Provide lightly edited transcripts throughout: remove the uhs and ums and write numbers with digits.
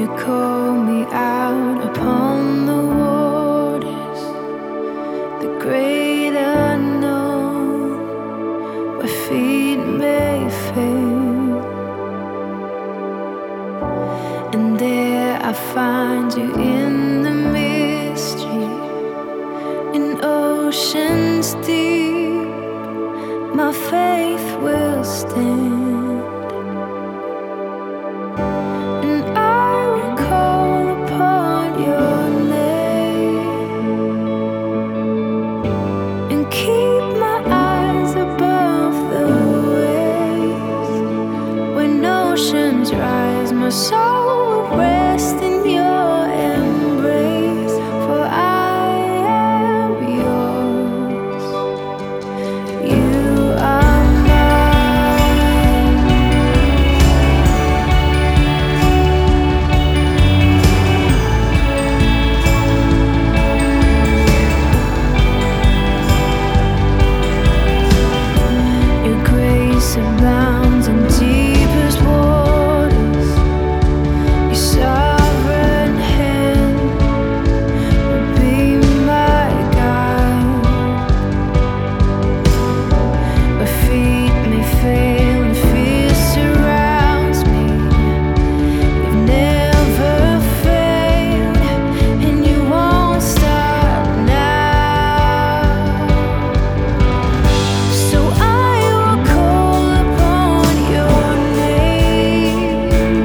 you call me out upon the waters, the great unknown, where feet may fail. And there I find you in the mystery, in oceans deep, my faith will stand. My soul rests in your embrace, for I am yours. You are mine. Your grace abounds in deepest waters. Sovereign hand will be my guide. Where feet may fail and fear surrounds me, you've never failed, and you won't stop now. So I will call upon your name.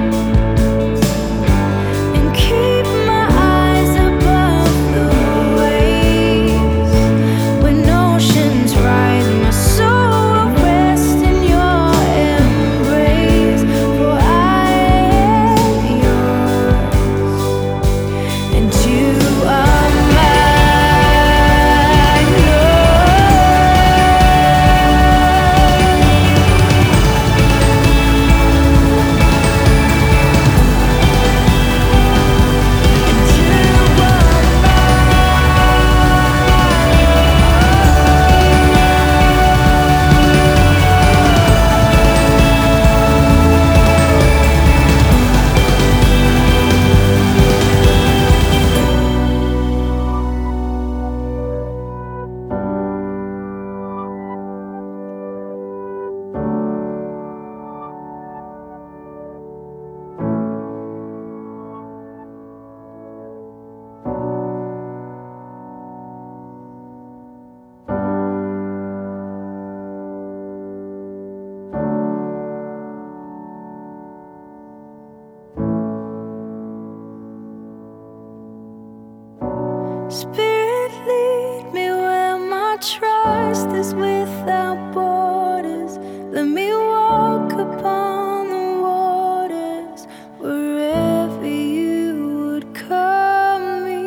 Spirit, lead me where my trust is without borders. Let me walk upon the waters wherever you would call me.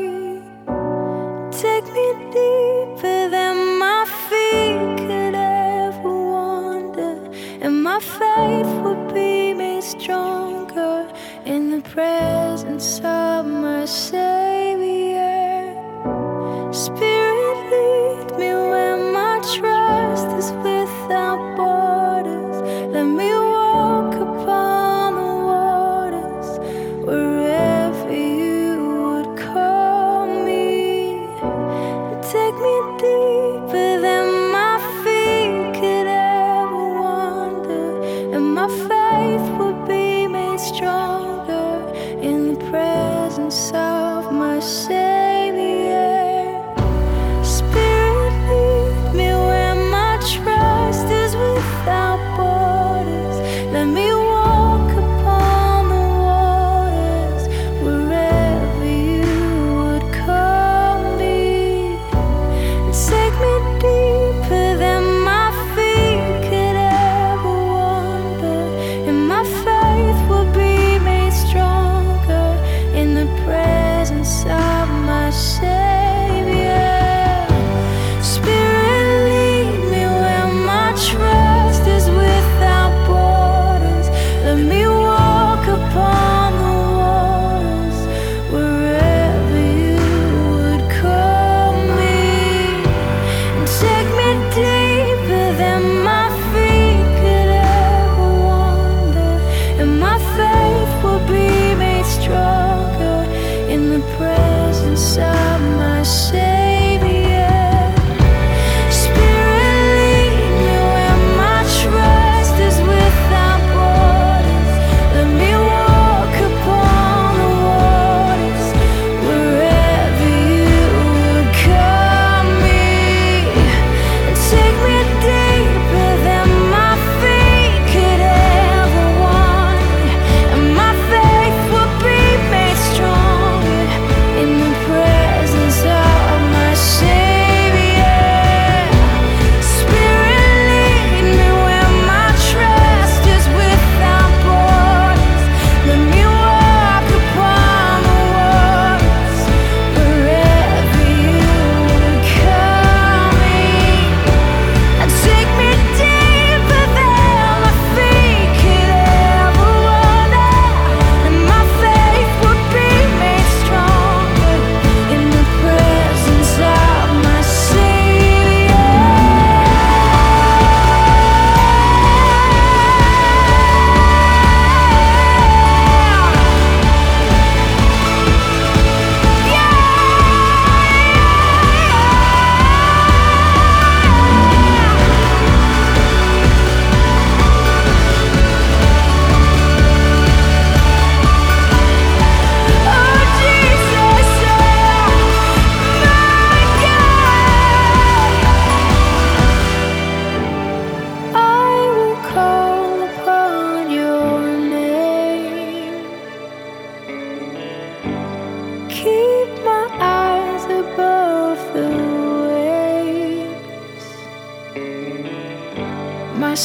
Take me deeper than my feet could ever wander, and my faith will be made stronger in the presence of my Savior. Spirit, lead me where my trust is without borders. Let me walk upon the waters wherever you would call me. Take me deeper than my feet could ever wander, and my faith will be made stronger in the presence of my Savior. Spirit, lead me where my trust is without borders. Let me walk upon the waters wherever you would call me. Take me deeper than my feet could ever wander,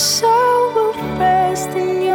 soul will rest in